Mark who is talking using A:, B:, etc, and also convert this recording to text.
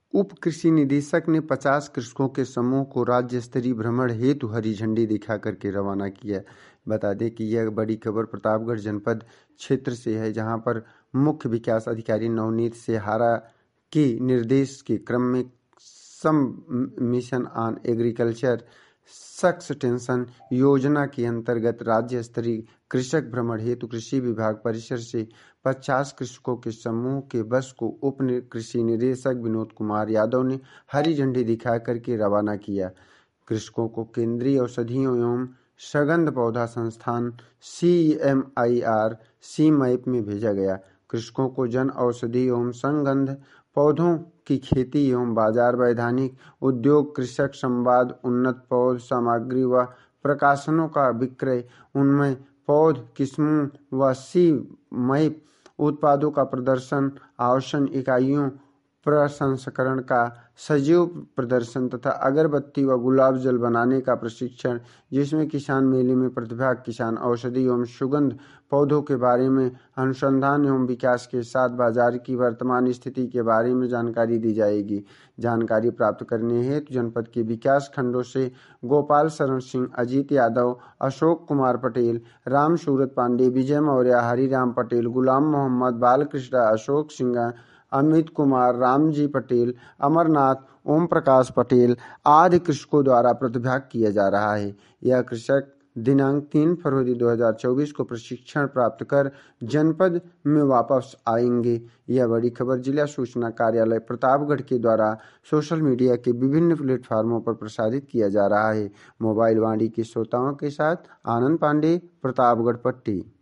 A: उप कृषि निदेशक ने 50 कृषकों के समूह को राज्य स्तरीय भ्रमण हेतु हरी झंडी दिखा करके रवाना किया। बता दें कि यह बड़ी खबर प्रतापगढ़ जनपद क्षेत्र से है, जहां पर मुख्य विकास अधिकारी नवनीत सेहारा के निर्देश के क्रम में sub mission on agriculture succession योजना के अंतर्गत राज्य स्तरीय कृषक भ्रमण हेतु कृषि विभाग परिसर से 50 कृषकों के समूह के बस को उप कृषि निदेशक विनोद कुमार यादव ने हरी झंडी दिखा करके रवाना किया। कृषकों को केंद्रीय औषधियों एवं सगंध पौधा संस्थान CMIR CMIP में भेजा गया। कृषकों को जन औषधि एवं संगंध पौधों की खेती एवं बाजार, वैधानिक उद्योग, कृषक संवाद, उन्नत पौध सामग्री व प्रकाशनों का विक्रय, उनमें पौध किस्मों व CMIP उत्पादों का प्रदर्शन, आवसन इकाइयों प्रसंस्करण का सजीव प्रदर्शन तथा अगरबत्ती व गुलाब जल बनाने का प्रशिक्षण, जिसमें किसान मेले में प्रतिभाग किसान औषधि एवं सुगंध पौधों के बारे में अनुसंधान एवं विकास के साथ बाजार की वर्तमान स्थिति के बारे में जानकारी दी जाएगी। जानकारी प्राप्त करने हेतु जनपद के विकास खंडों से गोपाल शरण सिंह, अजीत यादव, अशोक कुमार पटेल, राम सूरत पांडे, विजय मौर्य, हरिराम पटेल, गुलाम मोहम्मद, बालकृष्ण, अशोक सिंह, अमित कुमार, रामजी पटेल, अमरनाथ, ओम प्रकाश पटेल आदि कृषकों द्वारा प्रतिभाग किया जा रहा है। यह कृषक दिनांक 3 फरवरी 2024 को प्रशिक्षण प्राप्त कर जनपद में वापस आएंगे। यह बड़ी खबर जिला सूचना कार्यालय प्रतापगढ़ के द्वारा सोशल मीडिया के विभिन्न प्लेटफार्मों पर प्रसारित किया जा रहा है। मोबाइल वाणी के श्रोताओं के साथ आनंद पांडे, प्रतापगढ़ पट्टी।